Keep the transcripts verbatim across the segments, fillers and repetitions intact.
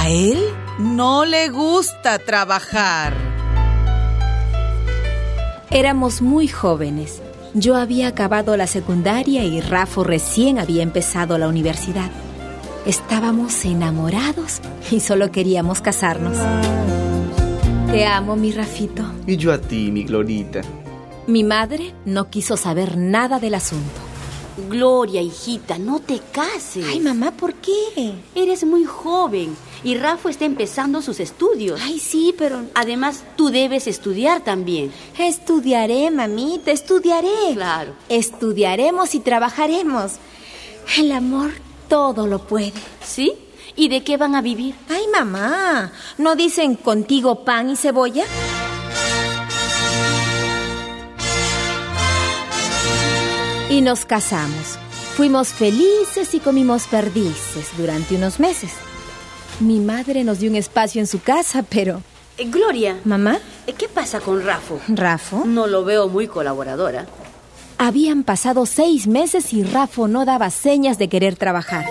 A él no le gusta trabajar. Éramos muy jóvenes. Yo había acabado la secundaria y Rafo recién había empezado la universidad. Estábamos enamorados y solo queríamos casarnos. Te amo, mi Rafito. Y yo a ti, mi Glorita. Mi madre no quiso saber nada del asunto. Gloria, hijita, no te cases. Ay, mamá, ¿por qué? Eres muy joven y Rafo está empezando sus estudios. Ay, sí, pero... Además, tú debes estudiar también. Estudiaré, mamita, estudiaré. Claro. Estudiaremos y trabajaremos. El amor todo lo puede. ¿Sí? ¿Y de qué van a vivir? Ay, mamá, ¿no dicen contigo pan y cebolla? Y nos casamos. Fuimos felices y comimos perdices durante unos meses. Mi madre nos dio un espacio en su casa, pero... Eh, Gloria. ¿Mamá? ¿Qué pasa con Rafo? ¿Rafo? No lo veo muy colaboradora. Habían pasado seis meses y Rafo no daba señas de querer trabajar.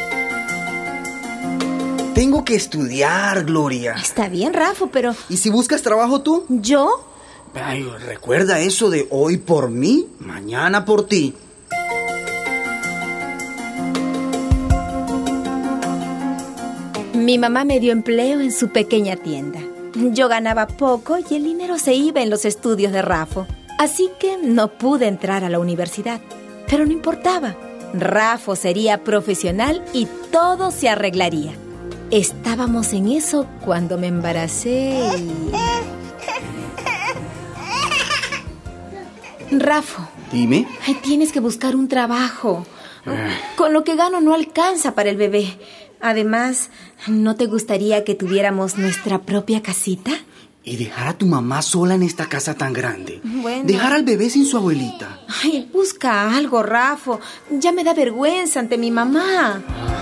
Tengo que estudiar, Gloria. Está bien, Rafo, pero... ¿Y si buscas trabajo tú? ¿Yo? Ay, recuerda eso de hoy por mí, mañana por ti. Mi mamá me dio empleo en su pequeña tienda. Yo ganaba poco y el dinero se iba en los estudios de Rafo. Así que no pude entrar a la universidad. Pero no importaba. Rafo sería profesional y todo se arreglaría. Estábamos en eso cuando me embaracé y... Rafo. Dime. Ay, tienes que buscar un trabajo. Con lo que gano no alcanza para el bebé. Además, ¿no te gustaría que tuviéramos nuestra propia casita? ¿Y dejar a tu mamá sola en esta casa tan grande? Bueno. ¿Dejar al bebé sin su abuelita? Ay, busca algo, Rafo. Ya me da vergüenza ante mi mamá.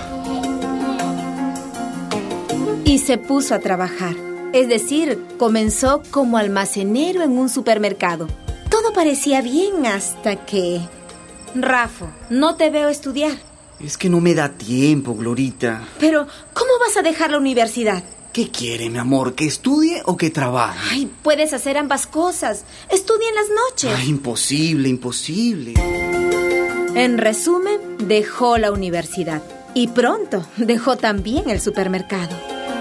Y se puso a trabajar. Es decir, comenzó como almacenero en un supermercado. Todo parecía bien hasta que... Rafo, no te veo estudiar. Es que no me da tiempo, Glorita. Pero, ¿cómo vas a dejar la universidad? ¿Qué quiere, mi amor? ¿Que estudie o que trabaje? Ay, puedes hacer ambas cosas. Estudia en las noches. Ay, imposible, imposible. En resumen, dejó la universidad. Y pronto dejó también el supermercado.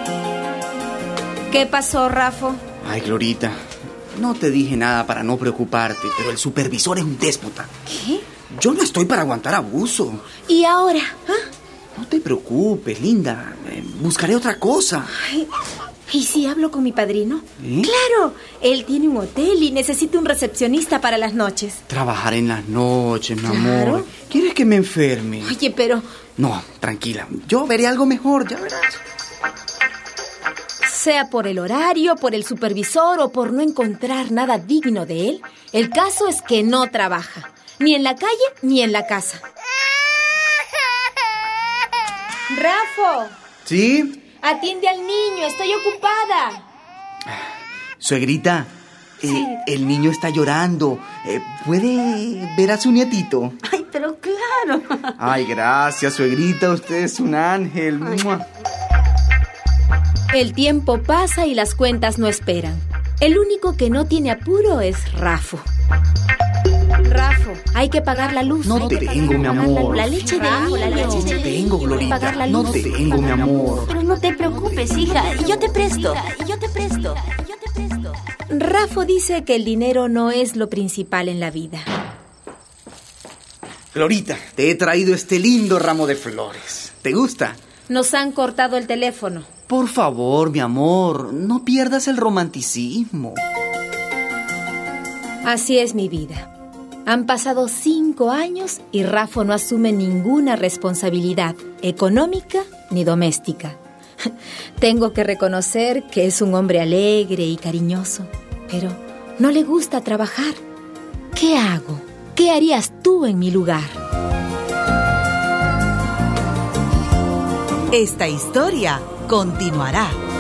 ¿Qué pasó, Rafo? Ay, Glorita, no te dije nada para no preocuparte, pero el supervisor es un déspota. ¿Qué? Yo no estoy para aguantar abuso. ¿Y ahora? ¿Ah? No te preocupes, linda. Eh, buscaré otra cosa. Ay, ¿y si hablo con mi padrino? ¿Eh? Claro, él tiene un hotel y necesita un recepcionista para las noches. Trabajar en las noches, mi Claro. amor. ¿Quieres que me enferme? Oye, pero... No, tranquila. Yo veré algo mejor, ya verás. Sea por el horario, por el supervisor o por no encontrar nada digno de él, el caso es que no trabaja. Ni en la calle, ni en la casa. ¡Rafo! ¿Sí? Atiende al niño, estoy ocupada. Suegrita, eh, el niño está llorando. Eh, ¿Puede ver a su nietito? Ay, pero claro. Ay, gracias, suegrita. Usted es un ángel. ¡Mua! El tiempo pasa y las cuentas no esperan. El único que no tiene apuro es Rafo. Rafo, hay que pagar la luz. No Hay que tengo, mi pagar la amor. luz. La leche de Rafo, la la leche leche de No tengo, Glorita. Pagar la No luz. tengo, mi amor. Pero no te preocupes, hija. Yo te presto. Yo te presto. Yo te presto. Rafo dice que el dinero no es lo principal en la vida. Glorita, te he traído este lindo ramo de flores. ¿Te gusta? Nos han cortado el teléfono. Por favor, mi amor, no pierdas el romanticismo. Así es mi vida. Han pasado cinco años y Rafo no asume ninguna responsabilidad económica ni doméstica. Tengo que reconocer que es un hombre alegre y cariñoso, pero no le gusta trabajar. ¿Qué hago? ¿Qué harías tú en mi lugar? Esta historia continuará.